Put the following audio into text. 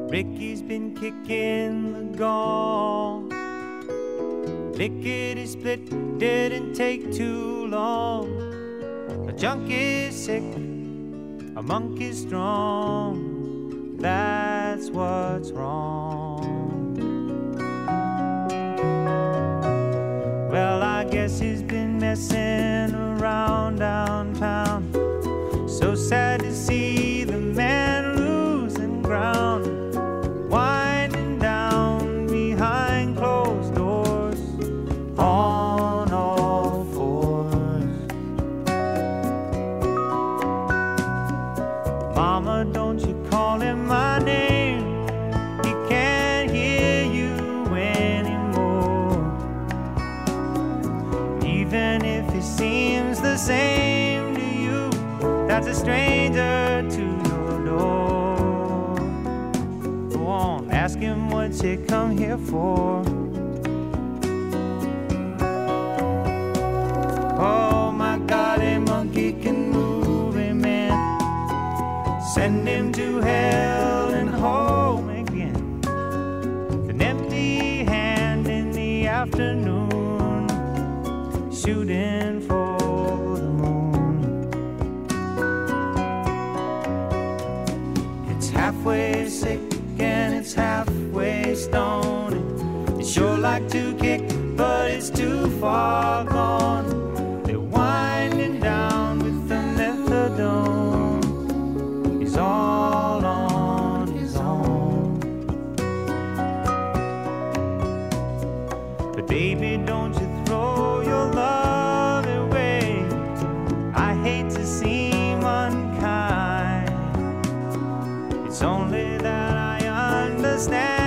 Ricky's been kicking the gong. Lickety split didn't take too long. A junkie's sick, a monkey's strong. That's what's wrong. Well, I guess he's been messing around downtown. So sad to see the man losing ground, winding down behind closed doors on all fours. Mama, don't you call him my name, he can't hear you anymore. Even if he seems the same to you, that's a stranger to your door. Go on, ask him what's he come here for. Oh my God, a monkey can move a man. Send him to hell and home again. With an empty hand in the afternoon, shooting for the moon. It's halfway sick and it's halfway stoned. They sure like to kick, but it's too far gone. They're winding down with the methadone. He's all on his own. But baby, don't you throw your love away. I hate to seem unkind. It's only that I understand